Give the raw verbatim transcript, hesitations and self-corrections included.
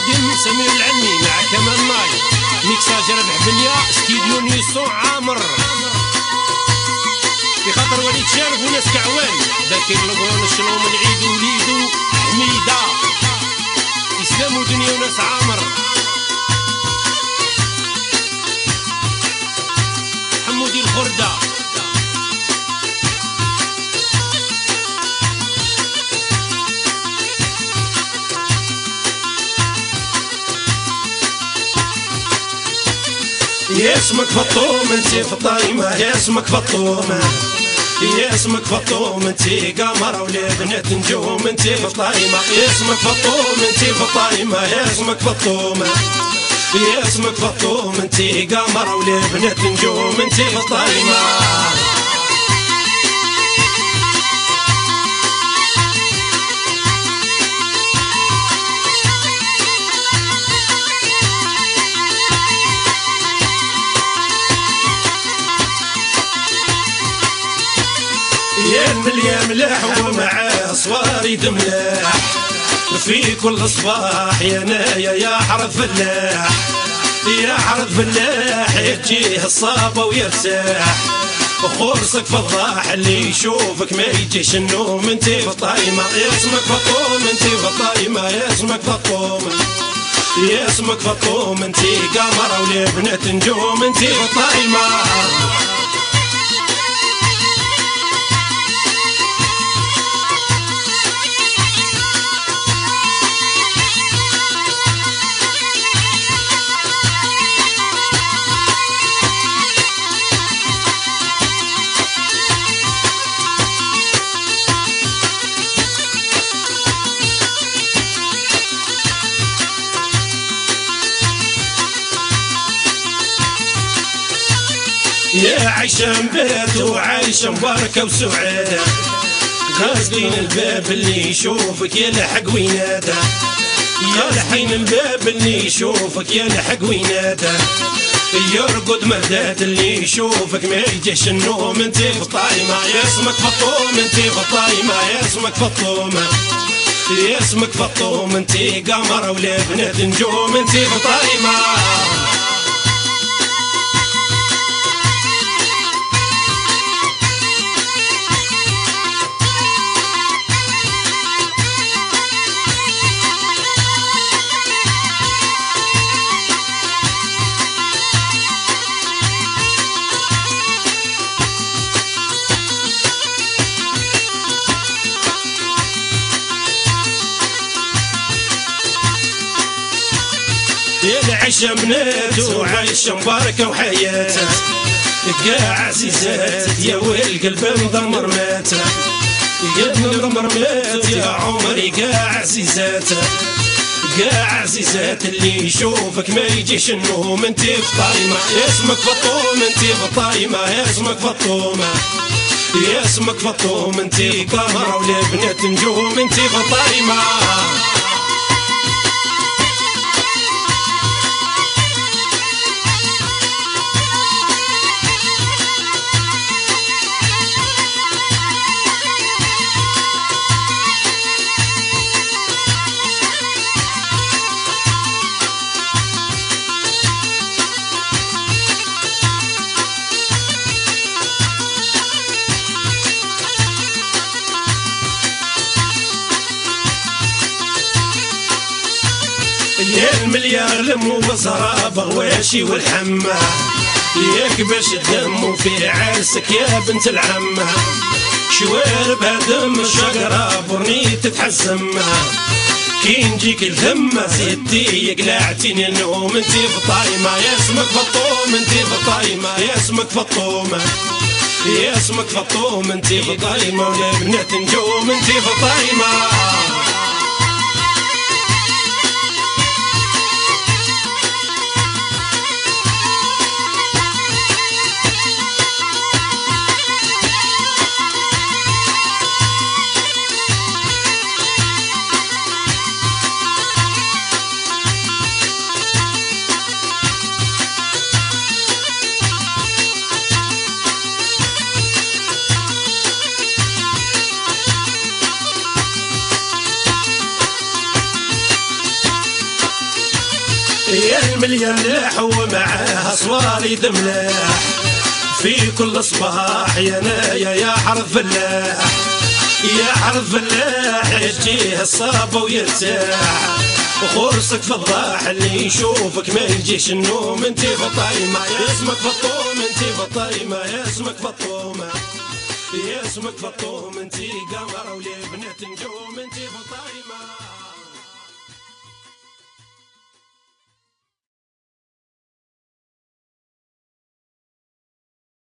تقدم سمير العني مع كمان ناي ميكساج ربح بنيا ستيديو نيسو عامر في خاطر وليد شارف وناس كعوان باكي نلقون شنو من عيد وليدو حميدة إسلام ودنيا وناس عامر حمودي الخردة يا اسمك فطوم انتي فطايمة، يا اسمك فطوم، يا اسمك فطوم انتي قمرة ولا بنات نجوم انتي فطايمة، يا اسمك فطوم انتي فطايمة، يا اسمك فطوم، يا اسمك فطوم انتي قمرة ولا بنات نجوم انتي فطايمة. يا المليا ملاح ومعاه صواريد ملاح في كل صباح يا نايا يا حرف فلاح، يا حرف فلاح يجيه الصابة ويرتاح وخورصك فضاح اللي يشوفك ما يجيش النوم انتي فطايمة، يا اسمك فطوم انتي فطايمة، يا اسمك فطوم، يا اسمك فطوم انتي قمرة ولا بنات نجوم انتي فطايمة. يا عيشة مبات وعايشة مباركة وسعادة غاسقين الباب اللي يشوفك يلحق وينادى، غاسقين الباب اللي يشوفك يلحق وينادى يرقد مردات اللي يشوفك ما يجيش النوم انتي فطايمة، يا اسمك فطوم انتي فطايمة، يا اسمك فطوم، يا اسمك فطوم انتي قمرة ولا بنات نجوم انتي فطايمة. العيشة بنات وعيشة مباركة وحياة قاع عزيزات يا ويل قلب مضمر مات، قلب مضمر مات يا عمري قاع عزيزات، قاع عزيزات اللي يشوفك ما يجيش النوم انتي فطايمة، يا اسمك فطوم انتي فطايمة، يا اسمك فطوم، يا اسمك فطوم انتي قمرة ولا بنات نجوم انتي فطايمة. يا المليار لم وبزراب غواشي والحمة ياك باش الدم في عرسك يا بنت العمة شوارب هدم الشجرة برني تتحزم كي نجيك الذمة زيدتي قلعتيني النوم انتي فطايمة، يا اسمك فطوم انتي فطايمة، يا اسمك فطوم، يا اسمك فطوم انتي فطايمة ولا بنات نجوم انتي فطايمة. يا المليان ومعاه صواريد ملاح في كل صباح يا نايا يا حرف فلاح يا حرف فلاح يجيه الصابة ويرتاح وخرصك في الضاح اللي يشوفك ما يجيش النوم انتي فطايمة يا اسمك فطوم انتي فطايمة يا اسمك فطومة يا اسمك فطوم انتي قمرة ولي بنات نجوم